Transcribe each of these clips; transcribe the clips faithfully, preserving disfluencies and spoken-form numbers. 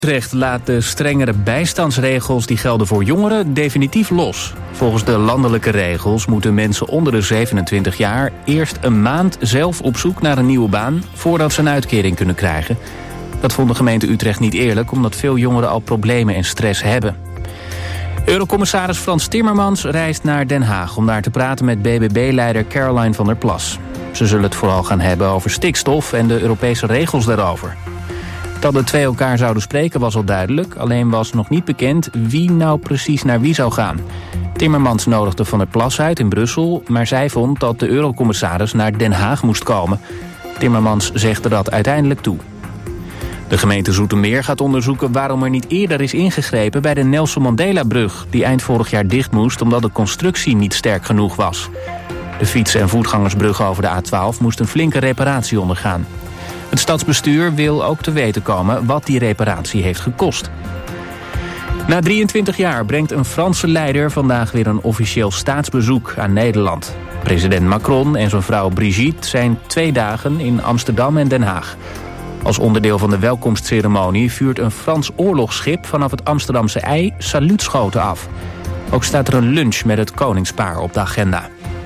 Utrecht laat de strengere bijstandsregels die gelden voor jongeren definitief los. Volgens de landelijke regels moeten mensen onder de zevenentwintig jaar eerst een maand zelf op zoek naar een nieuwe baan voordat ze een uitkering kunnen krijgen. Dat vond de gemeente Utrecht niet eerlijk, omdat veel jongeren al problemen en stress hebben. Eurocommissaris Frans Timmermans reist naar Den Haag om daar te praten met B B B-leider Caroline van der Plas. Ze zullen het vooral gaan hebben over stikstof en de Europese regels daarover. Dat de twee elkaar zouden spreken was al duidelijk, alleen was nog niet bekend wie nou precies naar wie zou gaan. Timmermans nodigde Van der Plas uit in Brussel, maar zij vond dat de eurocommissaris naar Den Haag moest komen. Timmermans zegde dat uiteindelijk toe. De gemeente Zoetermeer gaat onderzoeken waarom er niet eerder is ingegrepen bij de Nelson Mandela-brug, die eind vorig jaar dicht moest omdat de constructie niet sterk genoeg was. De fiets- en voetgangersbrug over de A twaalf moest een flinke reparatie ondergaan. Het stadsbestuur wil ook te weten komen wat die reparatie heeft gekost. Na drieëntwintig jaar brengt een Franse leider vandaag weer een officieel staatsbezoek aan Nederland. President Macron en zijn vrouw Brigitte zijn twee dagen in Amsterdam en Den Haag. Als onderdeel van de welkomstceremonie vuurt een Frans oorlogsschip vanaf het Amsterdamse IJ saluutschoten af. Ook staat er een lunch met het koningspaar op de agenda.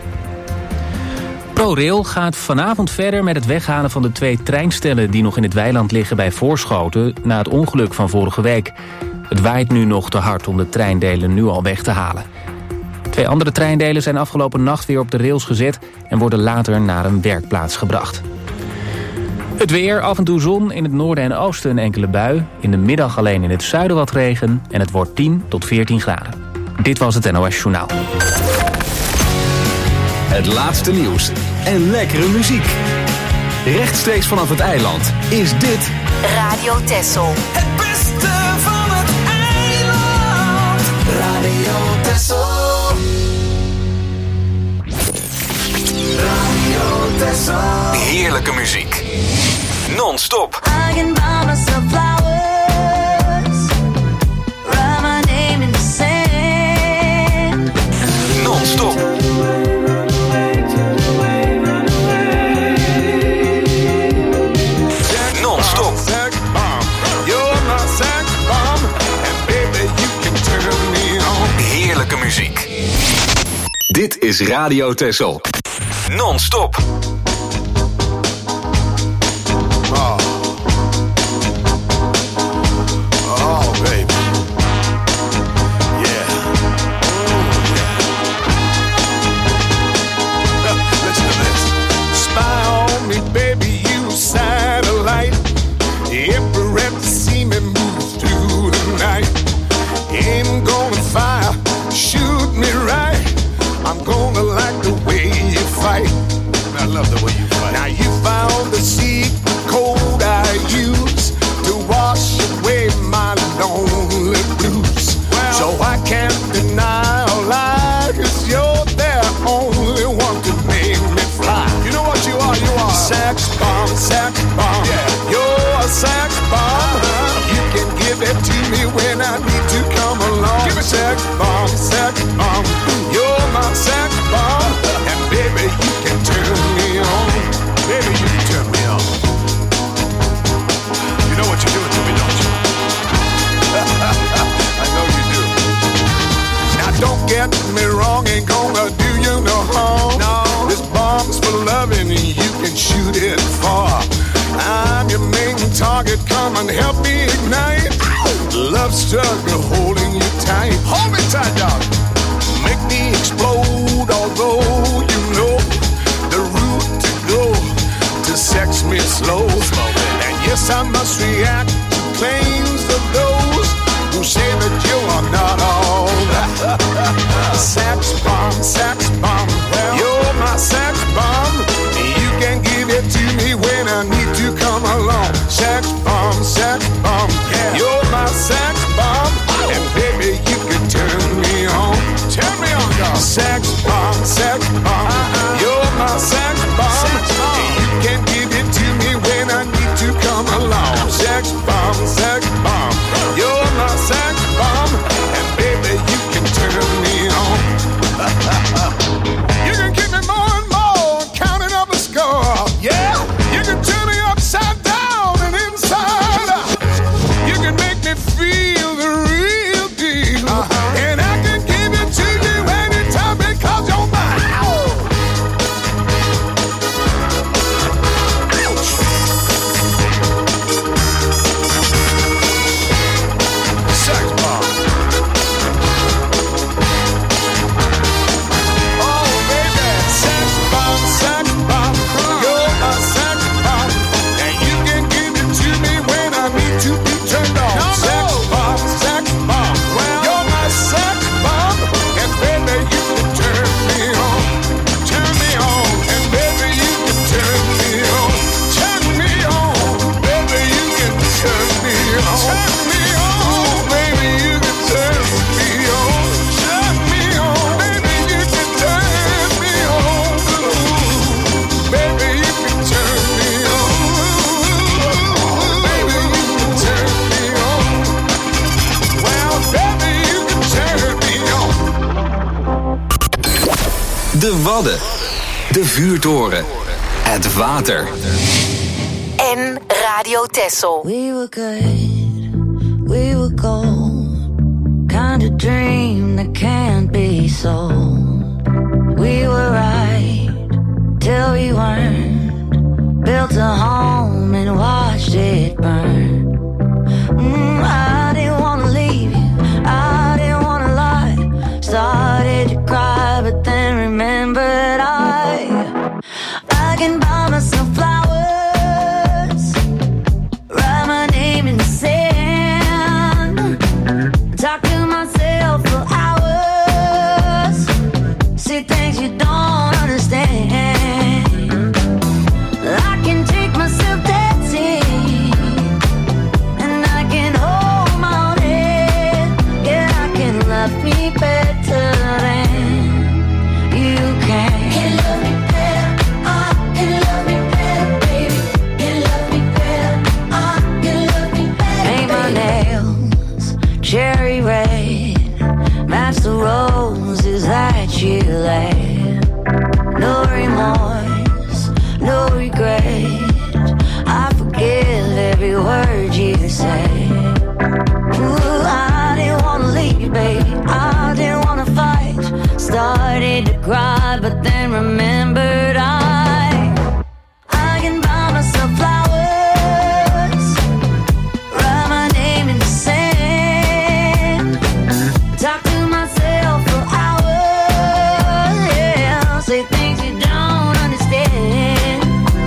ProRail gaat vanavond verder met het weghalen van de twee treinstellen die nog in het weiland liggen bij Voorschoten na het ongeluk van vorige week. Het waait nu nog te hard om de treindelen nu al weg te halen. Twee andere treindelen zijn afgelopen nacht weer op de rails gezet en worden later naar een werkplaats gebracht. Het weer, af en toe zon, in het noorden en oosten een enkele bui. In de middag alleen in het zuiden wat regen en het wordt tien tot veertien graden. Dit was het N O S Journaal. Het laatste nieuws en lekkere muziek. Rechtstreeks vanaf het eiland is dit Radio Texel. Het beste van het eiland. Radio Texel. Radio Texel. heerlijke muziek. Non-stop. I can buy myself flowers, write my name in the sand. Non-stop. Non-stop. Heerlijke muziek. Dit is Radio Texel. Non-stop. Oh. Oh, baby. Yeah. Ooh, yeah. Listen to this. Spy on me, baby, you satellite. Infrared to see me move through the night. Aim gonna fire, shoot me right. I'm gonna like the way you fight. I love the way you fight. Now you found the secret code I use to wash away my lonely blues. Well, so I can't deny or lie, 'cause you're the only one to make me fly. You know what you are? You are sex bomb, sex bomb. Yeah. You're a sex bomb. Uh-huh. You can give it to me when I need to come along. Give me sex bomb, sex bomb. You're my sex bomb. And baby, you can turn me on. Baby, you can turn me on. You know what you're doing to me, don't you? I know you do. Now don't get me wrong, ain't gonna do you no harm. No. This bomb's for loving and you can shoot it far. I'm your main target, come and help me ignite. Love struggle holding you tight. Hold me tight, dog. Make me explode, although you know the route to go to sex me slow. And yes, I must react to claims of those who say that you are not all that. Sex bomb, sex bomb, you're my sex bomb. You can give it to me when I need to come along. Sex bomb, sex bomb, yeah. You're my sex bomb. And baby, you can turn me on. Turn me on, dog. Sex bomb, sex bomb. Uh-uh. You're my sex bomb. Sex bomb. And you can give it to me when I need to come along. Sex bomb. feel the real deal. Uh-huh. And I can give it to you anytime because you're mine. Ouch. Sex bomb. Oh, baby. Sex bomb, sex bomb. You're a sex bomb. And you can give it to me when I need to be turned on. No, sex no. bomb, sex bomb. Well, you're my sex bomb. And baby, you can turn me on. Turn me on. And baby, you can turn me on. Turn me on. Baby, you can turn me on. Turn me on. Baby, you can turn me on. Turn me on. Baby, you can turn me on. Baby, you can turn me on. Baby, you can turn me on. Well, baby, you can turn me on. De Wadden. De Vuurtoren. Het water. En Radio Texel. We were good, we were gold. Kind of dream that can't be sold. We were right till we weren't. Built a home and watched it burn. Mm, I didn't wanna leave you, I didn't wanna lie. Started to cry, but then remembered I I can buy myself flowers, write my name in the sand, talk to myself for hours, see things you don't understand. I can take myself dancing, and I can hold my own head. Yeah, I can love me better than you can. Can love me better, I can love me better, baby. Can love me better, I can love me better. Paint my nails cherry red, match the roses that you laid. No remorse, no regret. I forgive every word you say. Ooh, I didn't wanna leave you, baby. I didn't wanna fight. Started to cry, but then remembered I I can buy myself flowers, write my name in the sand, talk to myself for hours, yeah, say things you don't understand.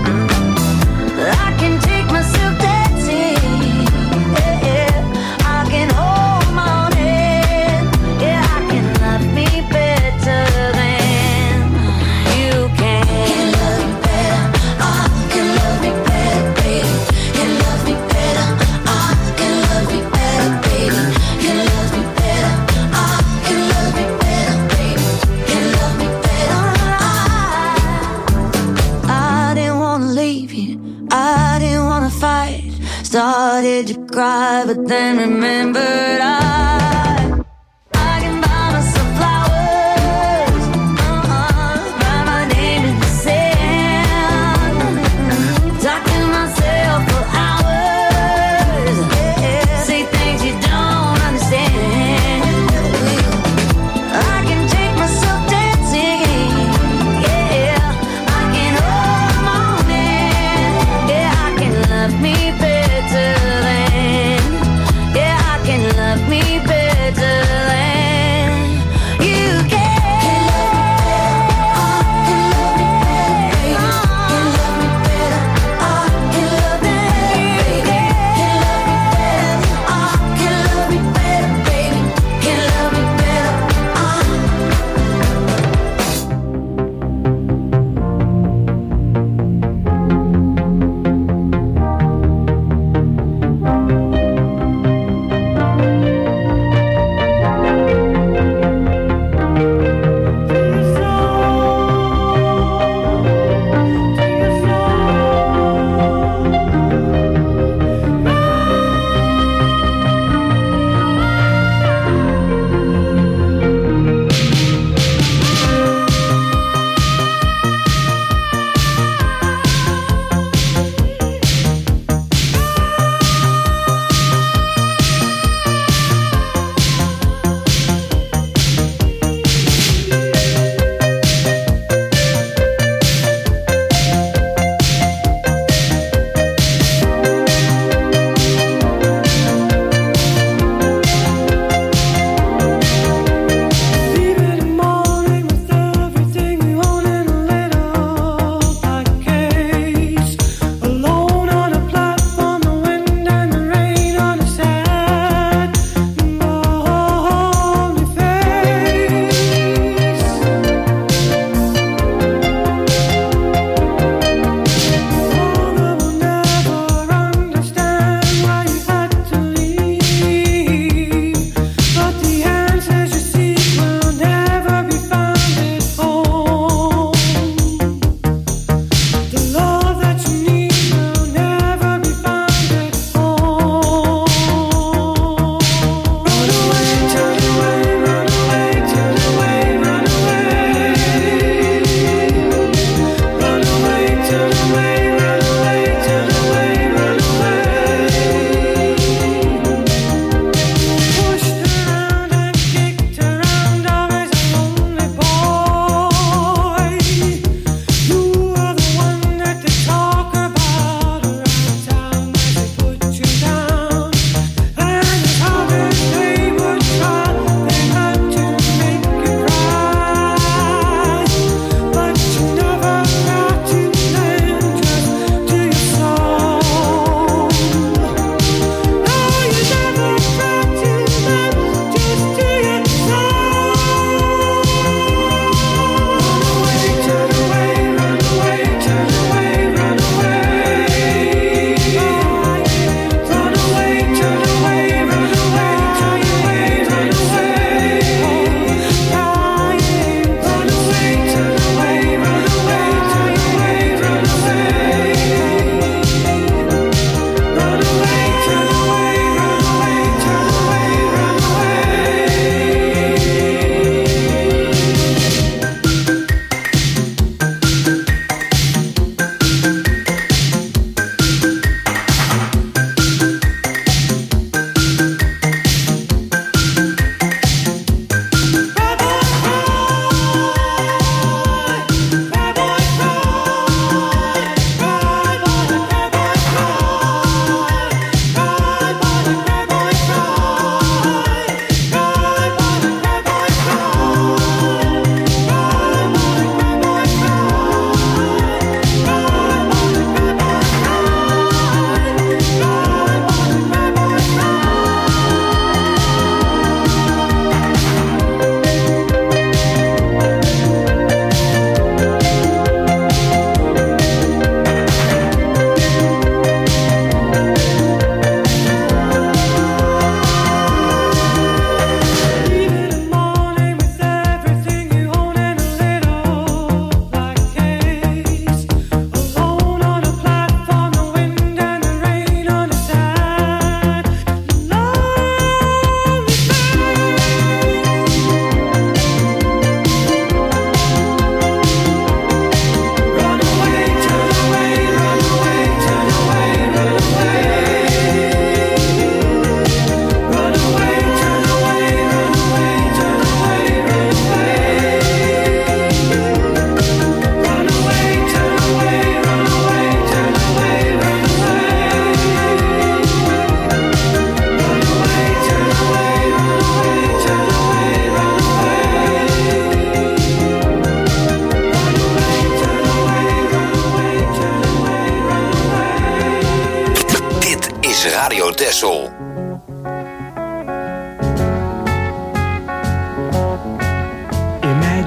I can take myself dancing, yeah, yeah. I can hold my own head, yeah, I can love me better than you can. Can love me better, I can love me better, baby. Can love me better, I can love me better, baby. Can love me better, I can love me better, baby. Can love me better, I I didn't wanna leave you, I didn't wanna fight. Started to cry, but then remembered I I can buy myself flowers, uh-uh, write my name in the sand, talk to myself for hours, yeah, say things you don't understand. I can take myself dancing, yeah, I can hold my own hand, yeah, I can love me better than, yeah, I can love me better.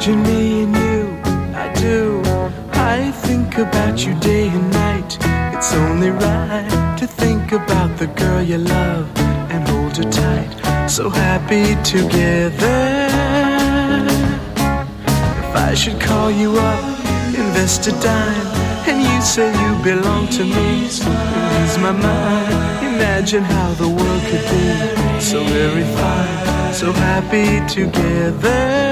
Imagine me and you, I do. I think about you day and night. It's only right to think about the girl you love and hold her tight. So happy together. If I should call you up, invest a dime, and you say you belong to me, ease my mind. Imagine how the world could be so very fine, so happy together.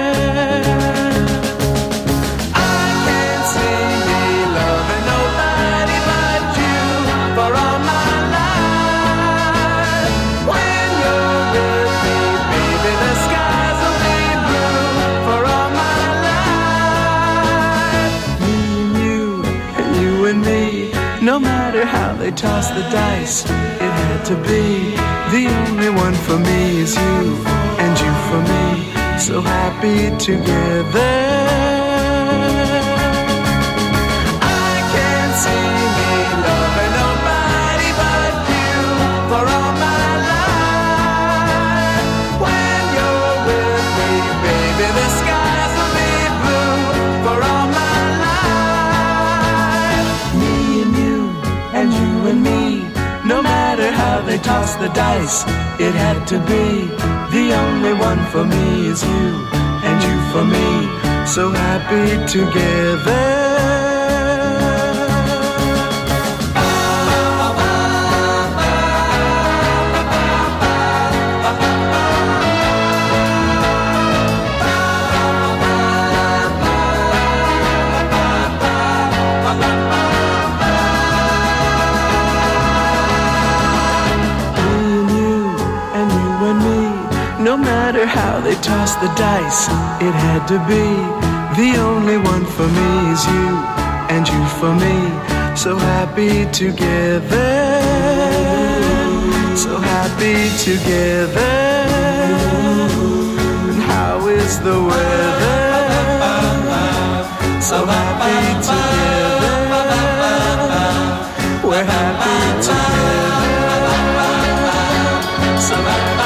No matter how they toss the dice, it had to be. The only one for me is you, and you for me, so happy together. I can't see me loving nobody but you for all my life. When you're with me, baby, the skies will be blue for all my life. Me and you, and you and me, no matter how they toss the dice, it had to be. The only one for me is you, and you for me, so happy together. No matter how they toss the dice, it had to be. The only one for me is you, and you for me, so happy together. So happy together. And how is the weather? So happy together. We're happy together. So happy.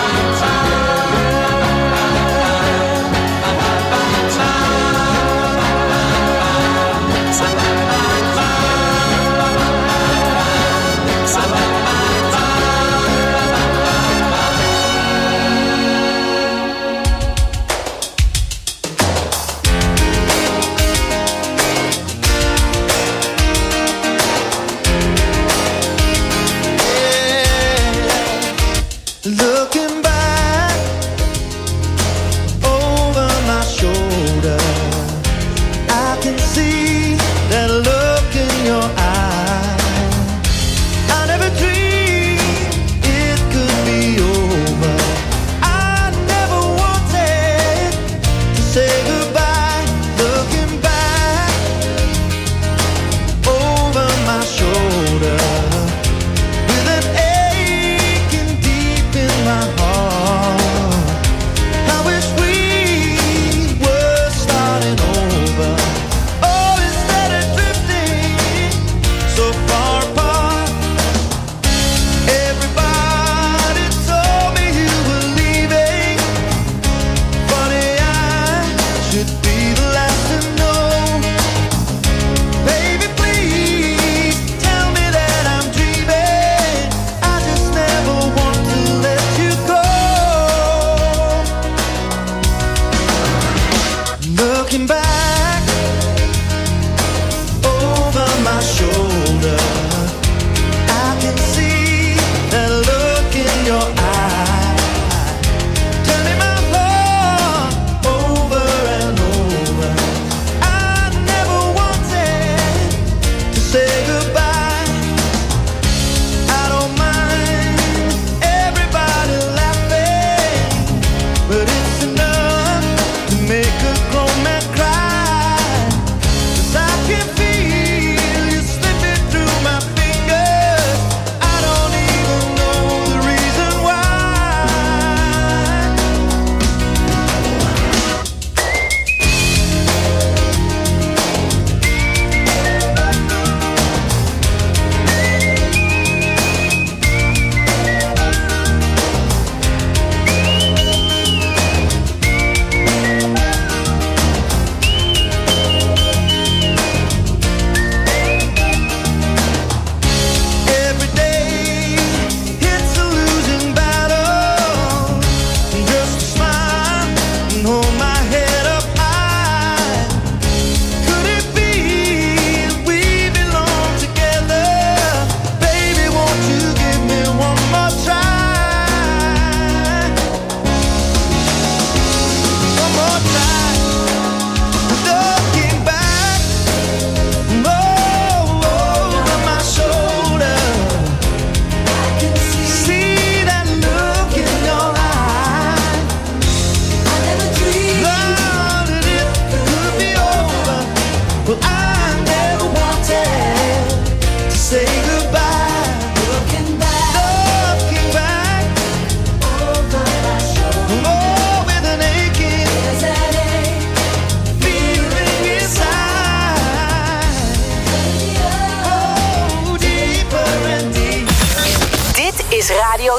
My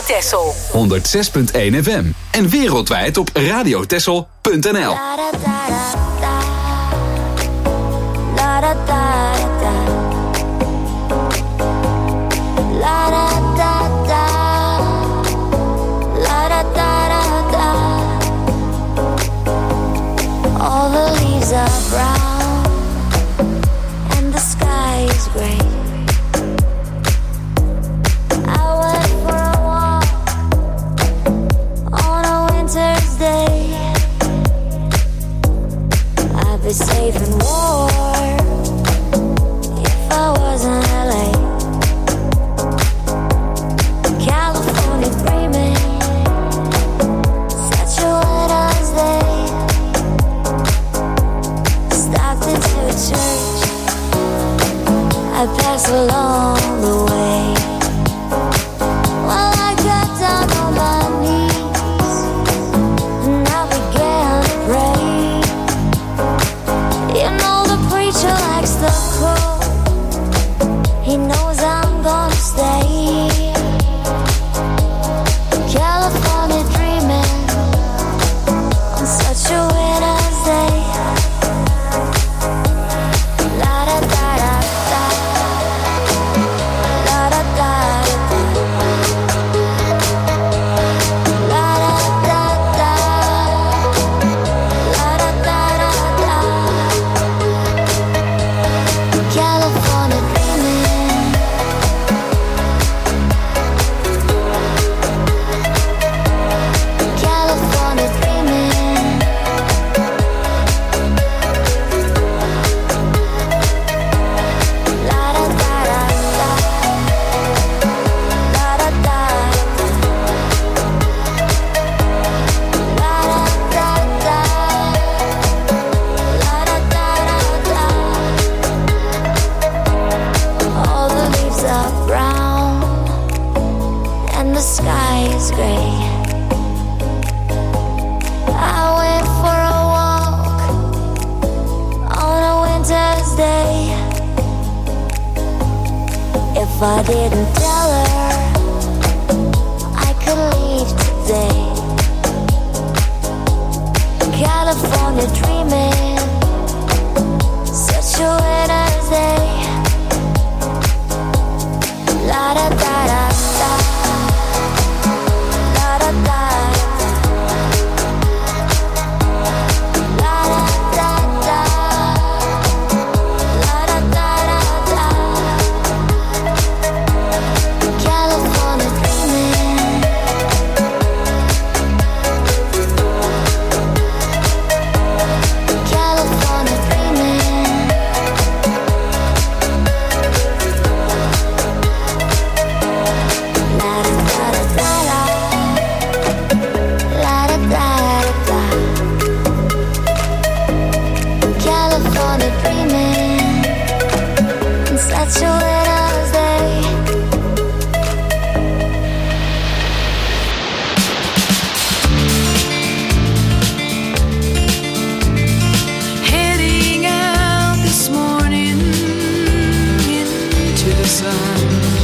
Texel. honderdzes punt één F M. En wereldwijd op radiotexel punt n l. All the leaves are brown and the sky is gray. I went for a walk on a winter's day. I'd be safe and warm if I was in L A. California dreaming, such a winter's day. Stopped into a church, I passed along the way. Well, I got down on my knees and I began to pray. You know the preacher likes the cold, he knows I'm gonna stay. California dreaming on such a winter's day. La da da da da, la da da da, la da da da, la da da da. California dreaming. California dreaming. La da da da da, la da da da, la da da da, la da da da. All the leaves are brown and the sky is gray. I went for a walk on a winter's day. If I didn't tell her I could leave today. California dreaming, such a winter's day. La da da da da, la da da da, la da da da, la da da da. California dreaming. California dreaming. La da da da da, la da da da. California dreaming, in such a winter's day. Heading out this morning into the sun,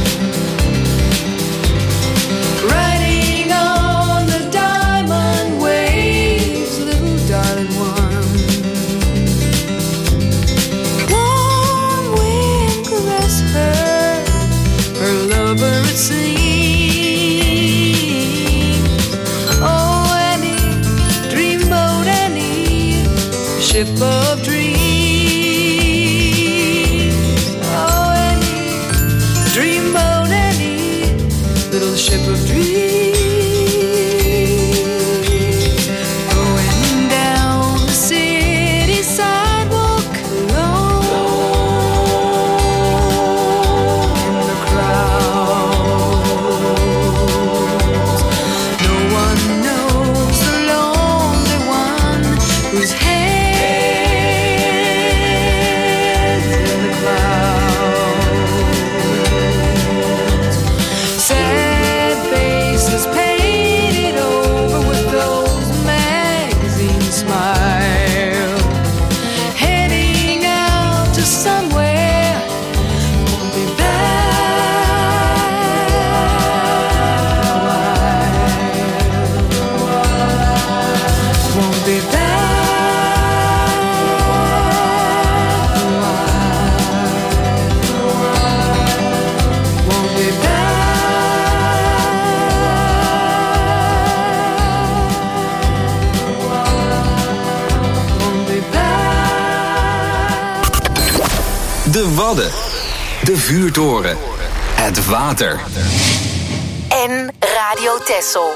riding on the diamond waves, little darling one. Warm wind caress her, her lover it seems. Oh, Annie, dreamboat Annie, ship of dreams. Oh, Annie, dreamboat Annie, little ship of dreams. Going down the city sidewalk alone in the crowds. No one knows the lonely one whose head Wadden. De vuurtoren. Het water. En Radio Texel.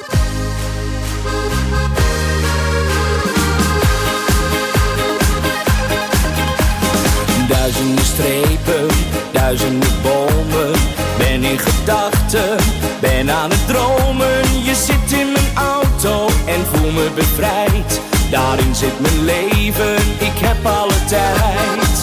Duizenden strepen, duizenden bomen. Ben in gedachten, ben aan het dromen. Je zit in mijn auto en voel me bevrijd. Daarin zit mijn leven, ik heb alle tijd.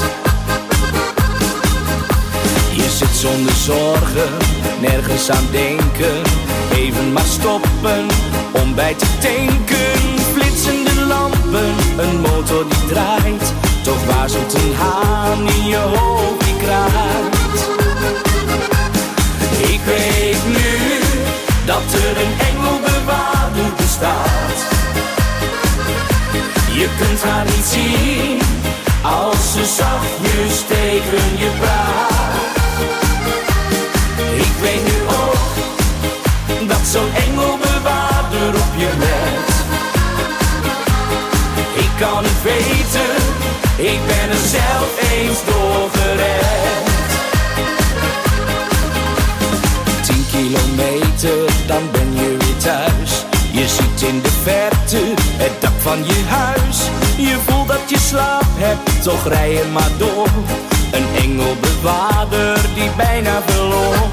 Je zit zonder zorgen, nergens aan denken. Even maar stoppen, om bij te tanken. Flitsende lampen, een motor die draait. Toch waarzelt een haan in je hoofd die kraait. Ik weet nu dat er een engelbewaarder bestaat. Je kunt haar niet zien als ze zachtjes tegen je praat. Ik weet nu ook dat zo'n engelbewaarder op je let. Ik kan het weten, ik ben er zelf eens door gered. Tien kilometer, dan ben je weer thuis. Je ziet in de verte het dak van je huis. Je voelt dat je slaap hebt, toch rij je maar door. Een engelbewaarder die bijna verloor.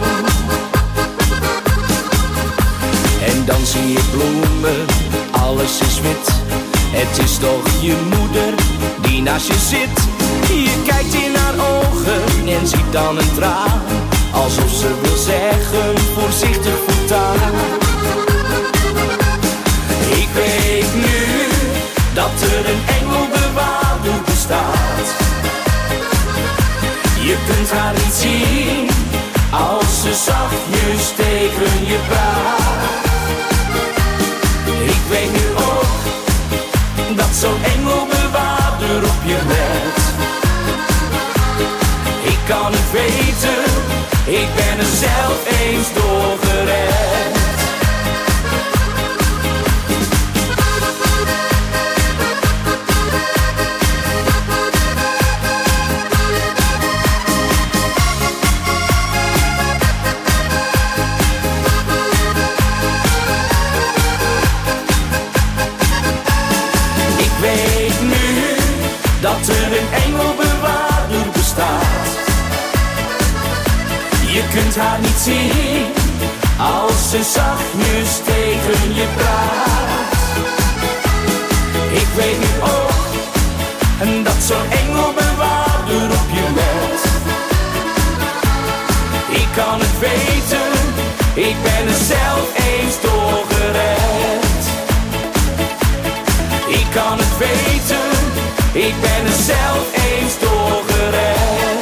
En dan zie je bloemen, alles is wit. Het is toch je moeder die naast je zit. Je kijkt in haar ogen en ziet dan een traan. Alsof ze wil zeggen, voorzichtig voortaan. Ik weet nu dat er een engelbewaarder bestaat. Je kunt haar niet zien als ze zachtjes tegen je praat. Ik weet nu ook dat zo'n engelbewaarder op je let. Ik kan het weten, ik ben er zelf eens door gered. Dat er een engelbewaarder bestaat. Je kunt haar niet zien als ze zachtjes tegen je praat. Ik weet nu ook dat zo'n engelbewaarder op je let. Ik kan het weten, ik ben er zelf eens door gered. Ik kan het weten, ik ben er zelf eens door gered.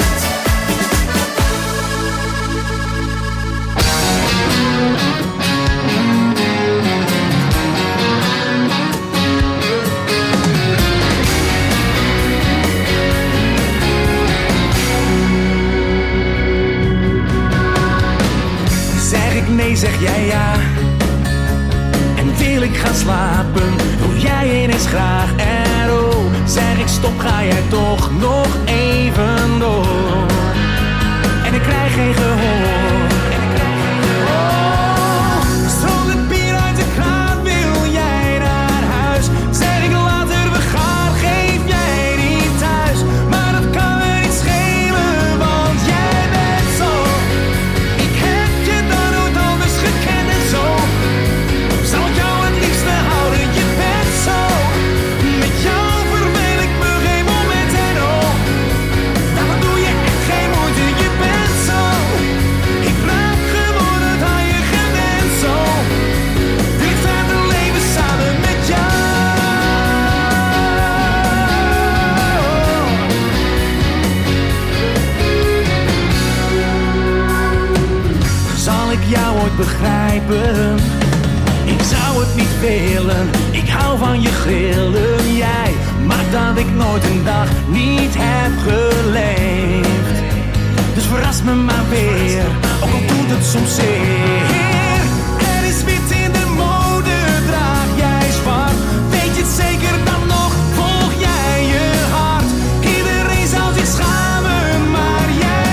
Zeg ik nee, zeg jij ja. En wil ik gaan slapen, doe jij ineens graag en oh. Zeg ik stop, ga jij toch nog even door. En ik krijg geen gehoor. Oh, stroomt het bier uit de kraan, wil jij naar huis? Zeg ik later we gaan, geef jij niet thuis. Maar dat kan me niet schelen, want jij bent zo. Ik heb je dan nooit anders gekend en zo. Zal ik jou het liefste houden, je bent zo. Met jou verweel ik me geen moment en oh. Daarom doe je echt geen moeite, je bent zo. Ik raak gewoon het aan je gewend zo. Wil ik verder leven samen met jou. Zal ik jou ooit begrijpen? Ik zou het niet willen, ik hou van je grillen. Jij maakt dat ik nooit een dag niet heb geleefd. Dus verras me maar weer, ook al doet het soms zeer. Er is wit in de mode, draag jij zwart. Weet je het zeker dan nog, volg jij je hart. Iedereen zal zich schamen, maar jij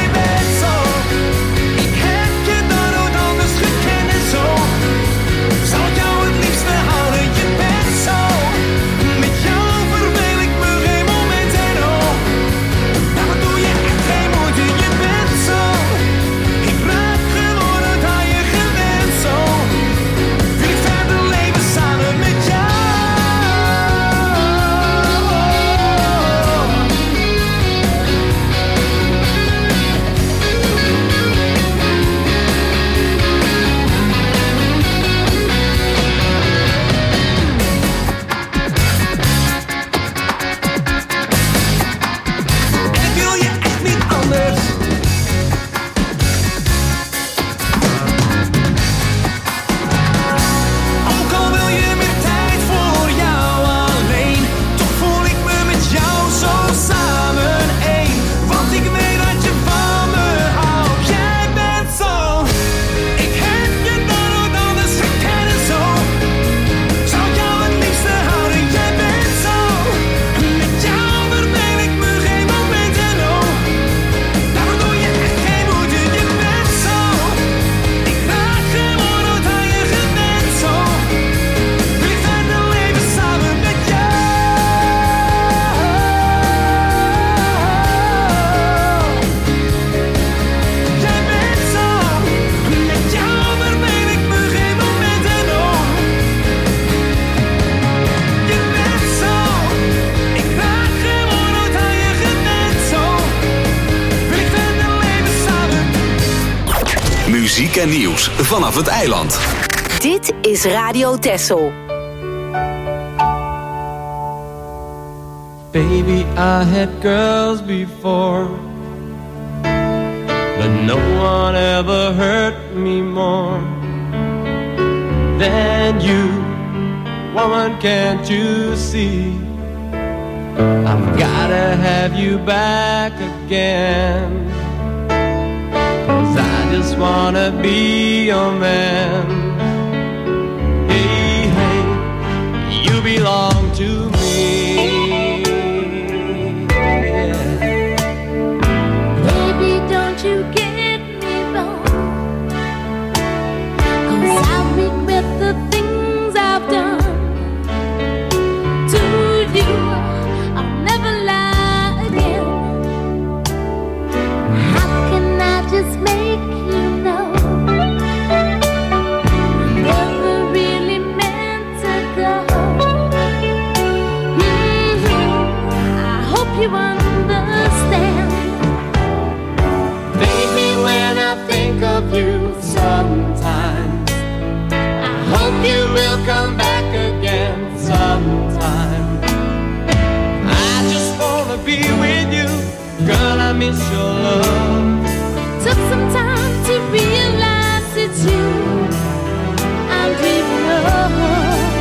muziek en nieuws vanaf het eiland. Dit is Radio Texel. Baby, I had girls before, but no one ever hurt me more than you. Woman, can't you see? I've gotta have you back again, 'cause I just wanna be your man. Hey, hey, you belong to me. Baby, don't you get me wrong, 'cause I regret the things I've done to you. I'll never lie again. How can I just make you know never really meant to go? Mm-hmm. I hope you understand. Baby, when I think of you sometimes, I hope you will come back again sometime. I just wanna be with you, girl, I miss your love. Took some time to realize it's you I'm dreaming of.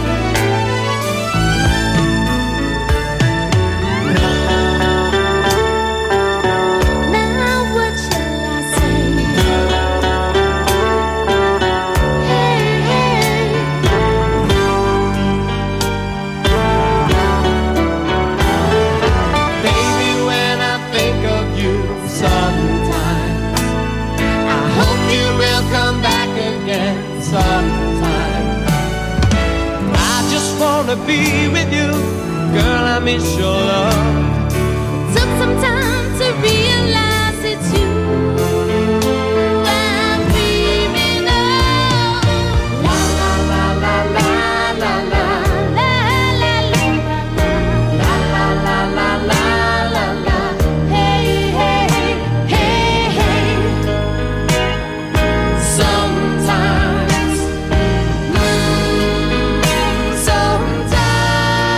Now what shall I say? Hey, hey. Baby, when I think of you sometimes, I hope you will come back again sometime. I just wanna be with you, girl, I miss your love. Took some time to realize it's you I'm dreaming of. La la la la la la la la la la la la la la la la. Hey hey hey hey. Sometimes, mm, sometimes.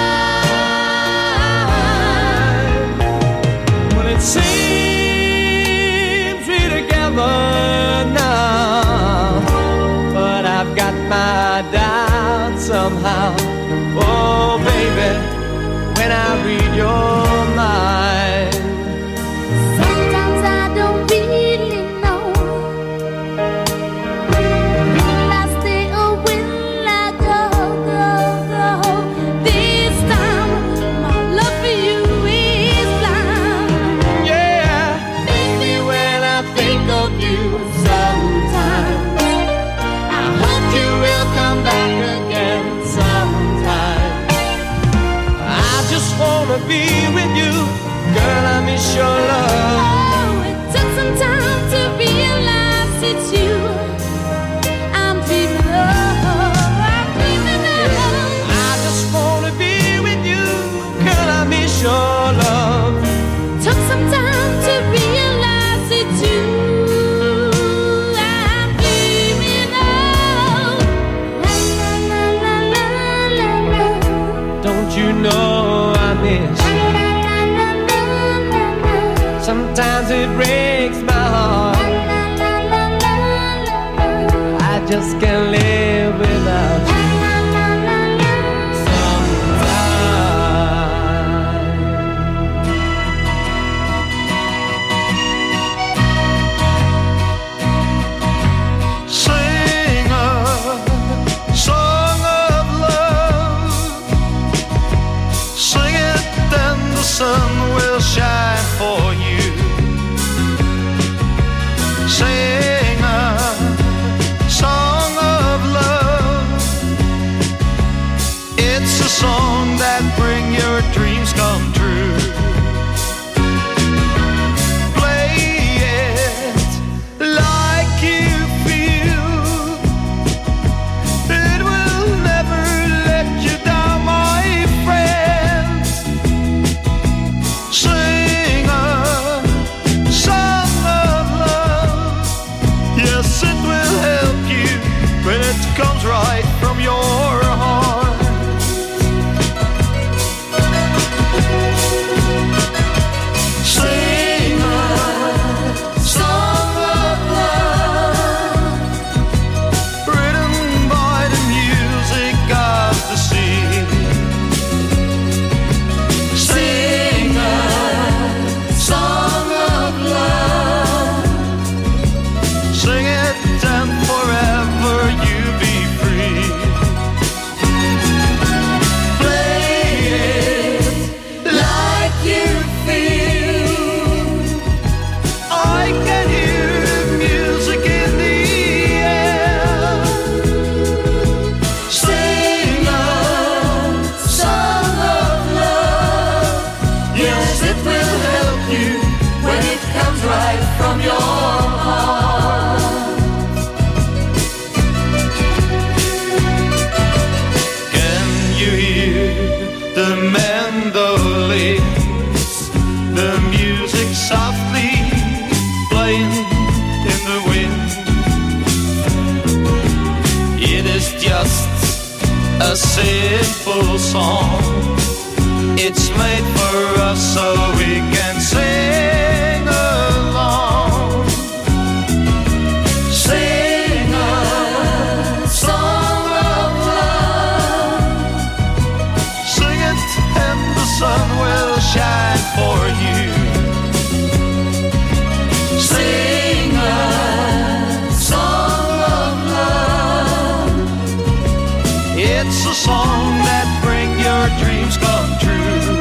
Well, it seems we're together now, but I've got my doubts somehow. Oh, baby, when I read your mind, Sometimes I don't really know. Will I stay or will I go, go, go? This time my love for you is blind. yeah. Baby, when I think of you sometimes, I hope you will come back again sometime. I just wanna be with you, girl, I miss your love. Oh, it took some time to realize it's you I'm dreaming of. I'm dreaming of. I just wanna be with you, girl, I miss your love. Took some time to realize it's you I'm dreaming of. La la la la la la. Don't you know I miss you? La la la la la la. Sometimes it breaks my heart. La la la la la. I just can't live without you. La la la la. Sometimes. Sing a song of love. Sing it, then the sun will shine for you. Sing a song of love. It's a song that bring your dreams come true. Play it like you feel. It will never let you down, my friend. Sing a song of love. Yes, it will mandolins, the music softly playing in the wind. It is just a simple song. It's made for us so we can sing along. Sing a song of love. Sing it and the sun will shine for you. Sing a song of love. It's a song that brings your dreams come true.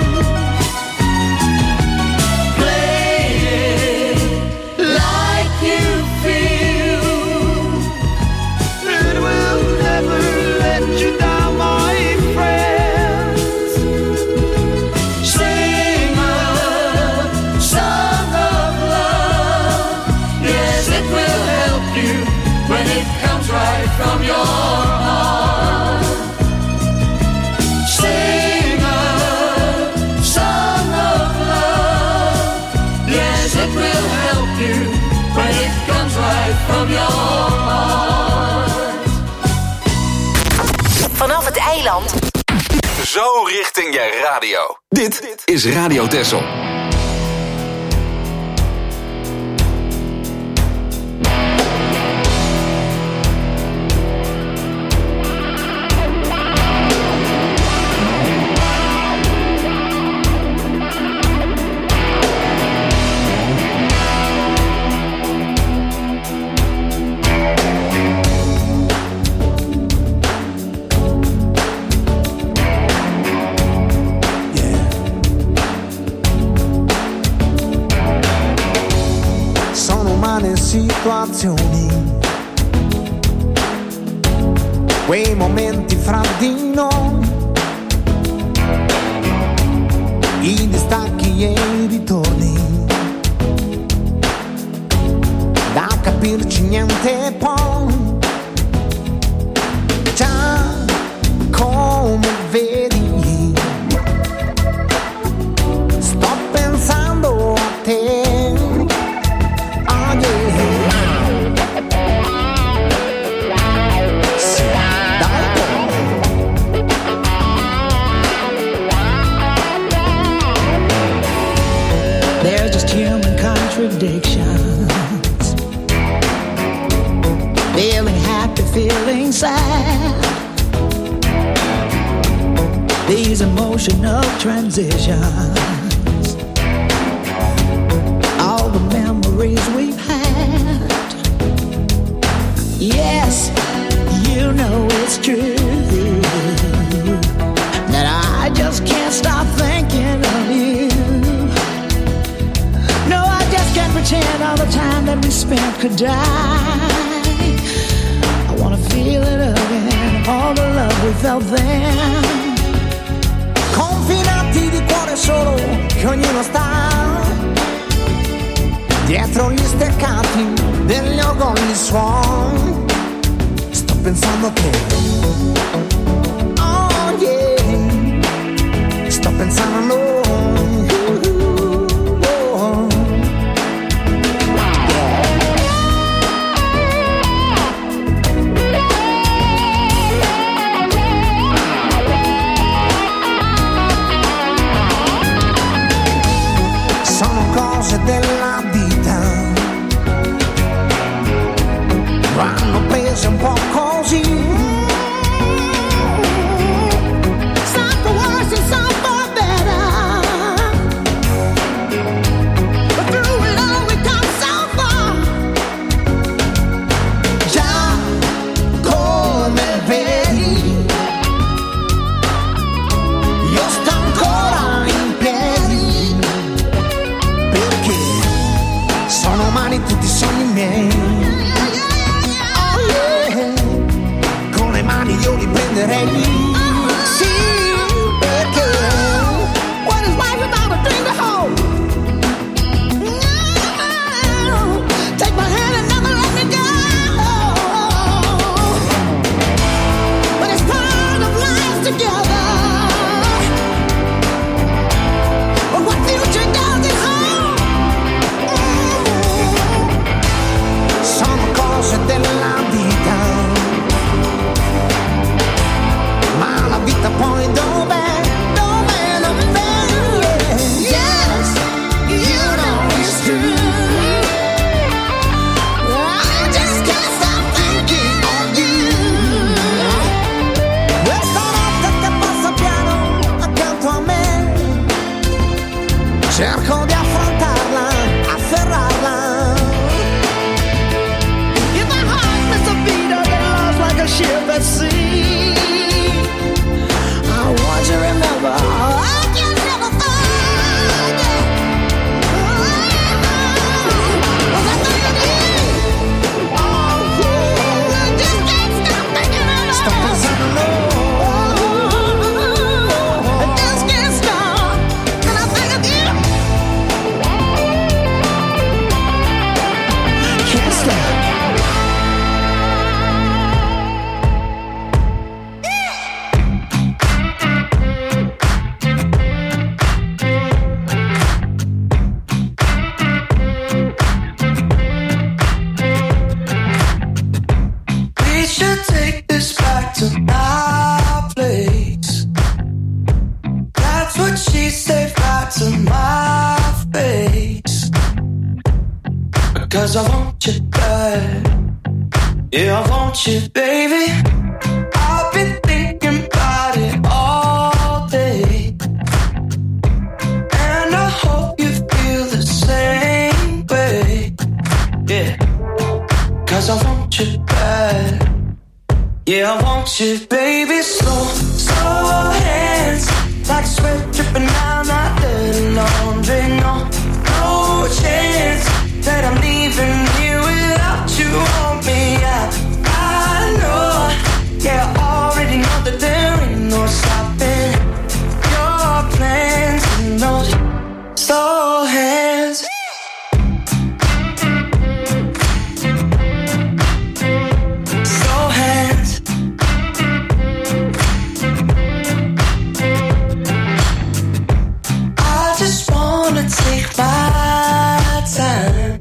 From your heart, sing a song of love. Yes, it will help you when it comes right from your heart. Vanaf het eiland. Zo richting je radio. Dit is Radio Texel. Situazioni, quei momenti fra di noi, i distacchi e i ritorni, da capirci niente poi, già come vedi, sto pensando a te. Contradictions, feeling happy, feeling sad, these emotional transitions, all the memories we've had. Yes, you know it's true that I just can't stop thinking of you. Can't pretend all the time that we spent could die. I wanna feel it again, all the love we felt then. Confinati di cuore solo, che ognuno sta dietro gli steccati degli orgogli suoni. Sto pensando a te. Oh yeah. Sto pensando a noi. Della vita vanno prese un po' così. Some for worse and some for better, but through it all we come so far. Già come vedi, io sto ancora in piedi, sono umani tutti i sogni miei. Oh yeah. 'cause I want you bad. Yeah, I want you, baby. I've been thinking about it all day, and I hope you feel the same way. Yeah, 'cause I want you bad. Yeah, I want you, baby. Slow, slow hands, like sweat dripping down that dirty laundry. No, no chance that I'm leaving here without you on me. I, I know, yeah, I already know that there ain't no stopping your plans and those slow hands. Slow hands. I just wanna take my time.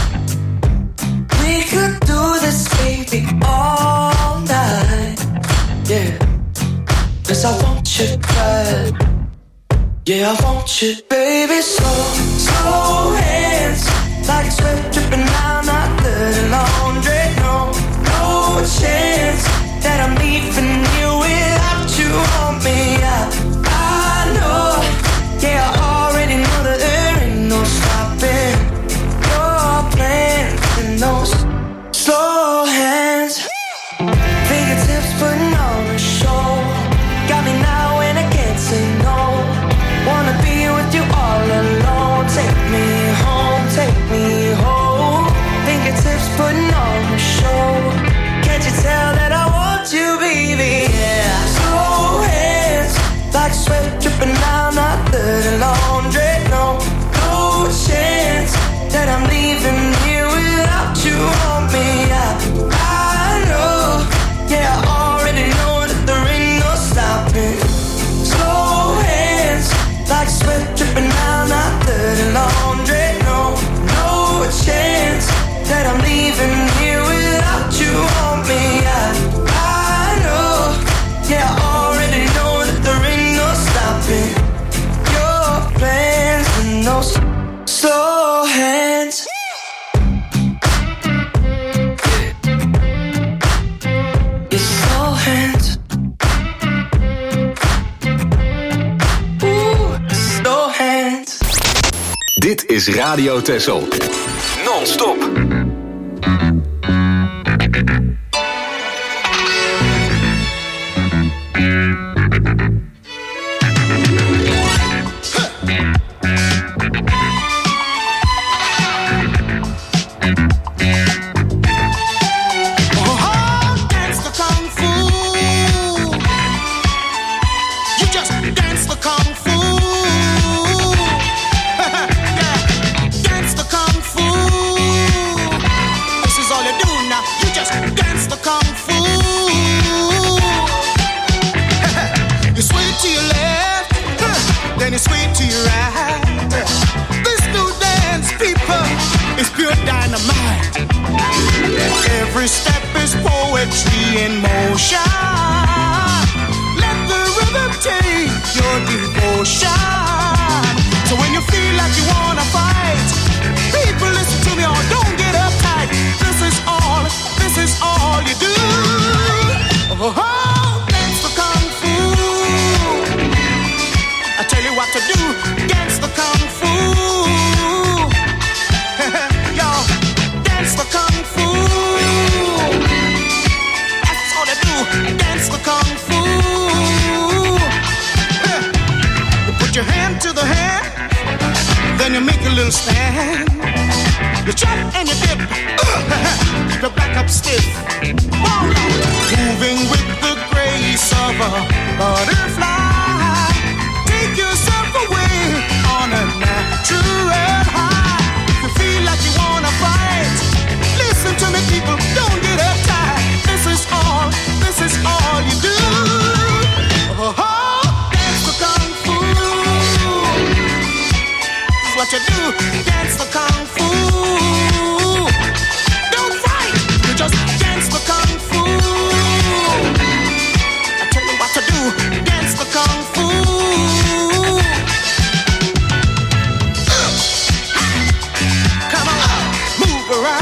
We could do this, baby, all night. Yeah, 'cause I want you bad. Yeah, I want you, baby. Slow, slow hands, like sweat dripping down that dirty laundry. No, no chance that I'm leaving you without you on me. I, I know, yeah, I already know that there ain't no stopping your plans and those slow hands. Fingertips putting on a show, got me now and I can't say no. Wanna be with you all alone. Take me home, take me home. Fingertips putting on a show. Can't you tell that I want you, baby? Yeah. Slow hands, like sweat dripping down that dirty laundry. No, no chance that I'm leaving here without you on me. I, I know, yeah, I already know that there ain't no stopping. Slow hands, like sweat dripping down that dirty laundry. No, no chance that I'm leaving here without you on me. I, I know, yeah, I already know that there ain't no stopping your plans and those slow hands. Your slow hands. Ooh, slow hands. Dit is Radio Texel. Non-stop. Every step is poetry in motion. Let the rhythm take your devotion. So when you feel like you wanna fight, people listen to me or don't get uptight. This is all, this is all you do. Oh, oh, dance the kung fu. I tell you what to do, dance the kung fu. Yo, dance the kung fu. Dance the kung fu. You put your hand to the hand, then you make a little stand. You jump and you dip, you back up stiff. Moving with the grace of a butterfly. Take yourself away on a natural high. If you feel like you wanna fight, listen to me, people, don't get uptight. This is all, this is all you do. Oh, oh, dance the kung fu. This is what you do, dance the kung fu. Don't fight, you just dance the kung fu. I tell you what to do, dance the kung fu. Come on, move around.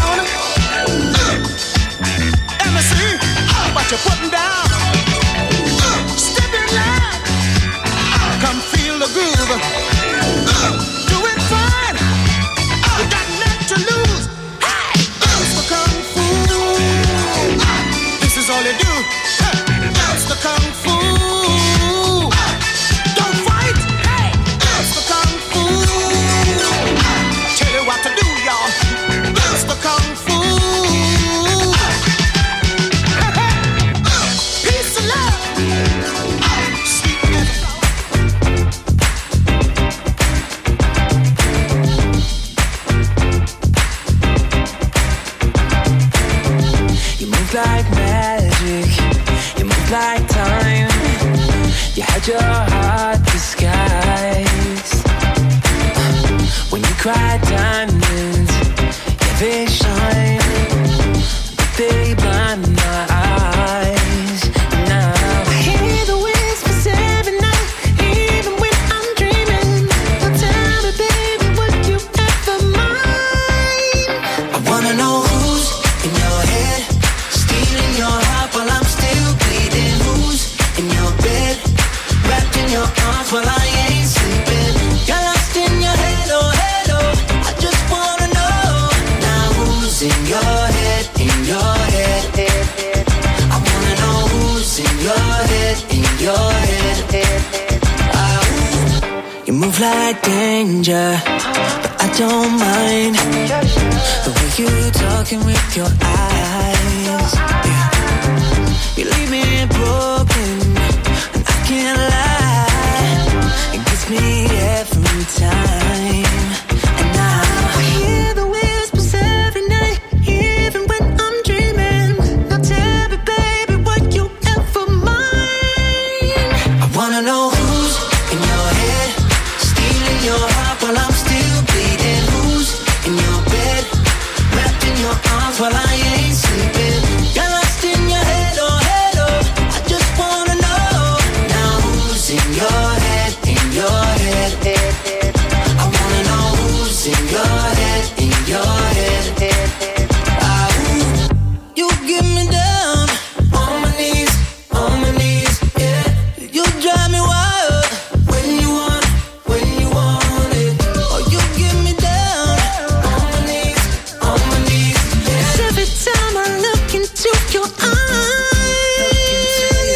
had your heart disguised. When you cried diamonds, yeah, they shine, but they blind my eyes. Now I hear the whispers every night, even when I'm dreaming. Now tell me, baby, would you ever mind? I wanna know who's in your head, stealing your heart while I'm still bleeding. Who's in your bed, wrapped in your arms while I ain't sleeping. Got lost in your halo, halo. I just wanna know now who's in your head, in your head. I wanna know who's in your head, in your head. Ah, you move like danger, but I don't mind the way you talking with your eyes. Yeah. You leave me broken, and I can't lie. It gets me every time. And now I hear the whispers every night, even when I'm dreaming. Now tell me, baby, would you ever mind? I wanna know who's in your head, stealing your heart while I'm still bleeding. Who's in your bed, wrapped in your arms while I ain't sleeping. Got lost in your head, oh hello. I just wanna know now who's in your head, in your head. I wanna know who's in your head, in your head. Ah, ooh. You get me down on my knees, on my knees, yeah. You drive me wild when you want, when you want it. Oh, you get me down on my knees, on my knees, yeah. Every time I look into your eyes,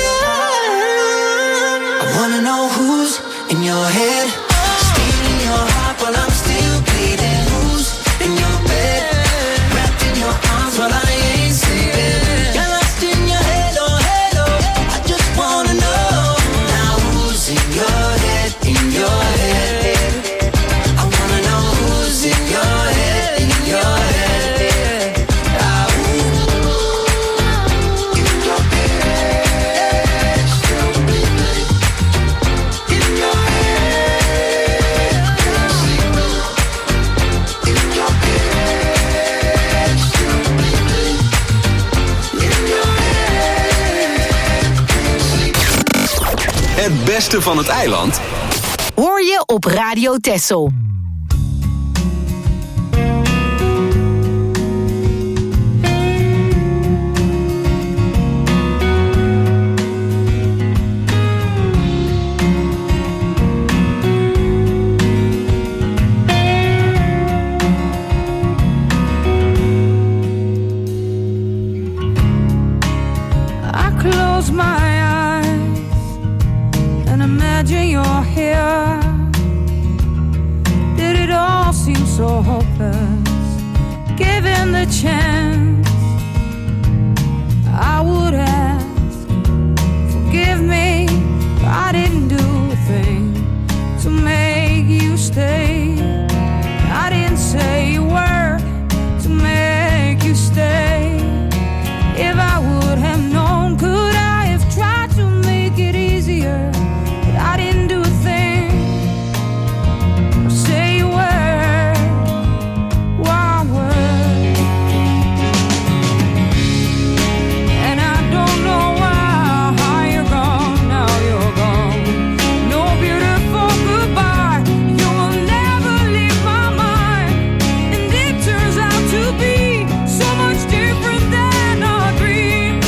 I wanna know who's in your head, stealing your heart while I'm still bleeding. Who's in your bed, wrapped in your arms while I ain't sleeping. Got lost in your head, oh hello. I just wanna know now who's in your head, in your head. I wanna know who's in your head, in your head. Ah, ooh. In your head, still bleeding. In your head, sleeping. In your head, still bleeding. In your head, sleeping. Het beste van het eiland Hoor je op Radio Texel. I close my eyes and imagine you're here. Did it all seem so hopeless? Given the chance, I would ask, forgive me, I didn't do a thing to make you stay. I didn't say a word to make you stay. If I would have known, could I have tried to make it easier? But I didn't do a thing or say a word, one word. And I don't know why you're gone, now you're gone. No beautiful goodbye, you will never leave my mind. And it turns out to be so much different than our dreams.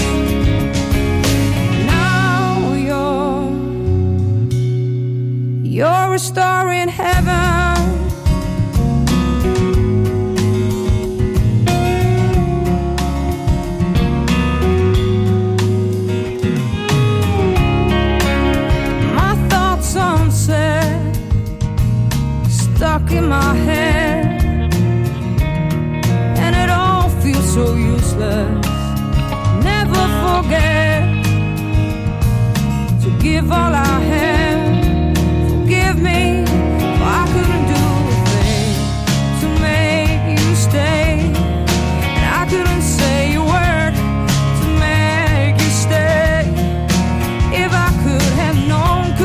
Now you're, you're a star in heaven. My thoughts unsaid, stuck in my head, and it all feels so useless. Never forget to give all I had. Forgive me if I couldn't do a thing to make you stay. And I couldn't say a word to make you stay. If I could have known,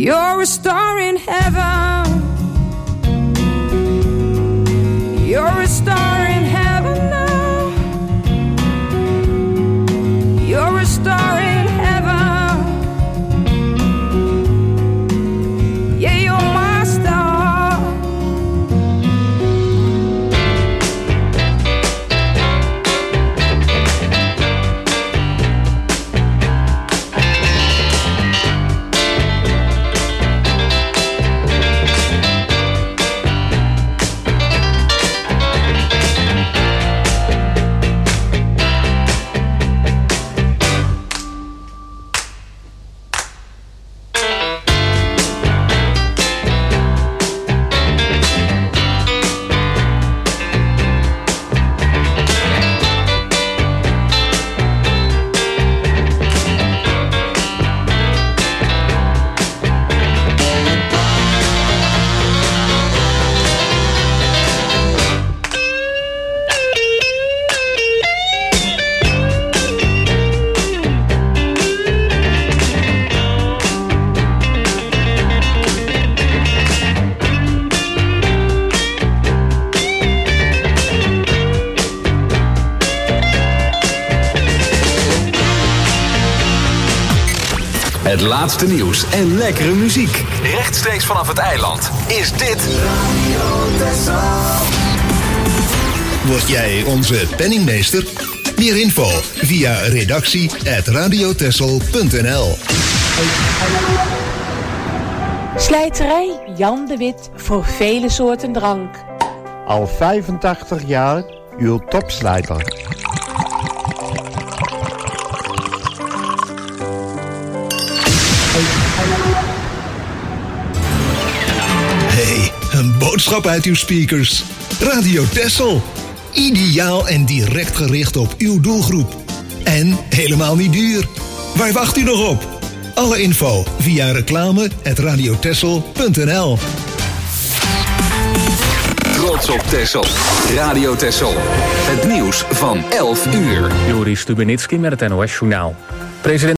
You're a star in heaven. You're a star in heaven now. You're a star in heaven. Yeah, you're my star. Het laatste nieuws en lekkere muziek. Rechtstreeks vanaf het eiland is dit Radio Texel. Word jij onze penningmeester? Meer info via redactie at radiotessel punt n l. Slijterij Jan de Wit voor vele soorten drank. Al vijfentachtig jaar uw topslijter. Hey, een boodschap uit uw speakers. Radio Texel. Ideaal en direct gericht op uw doelgroep. En helemaal niet duur. Waar wacht u nog op? Alle info via reclame at radiotessel punt n l. Trots op Texel. Radio Texel. Het nieuws van elf uur. Joris Stubenitski met het N O S Journaal. President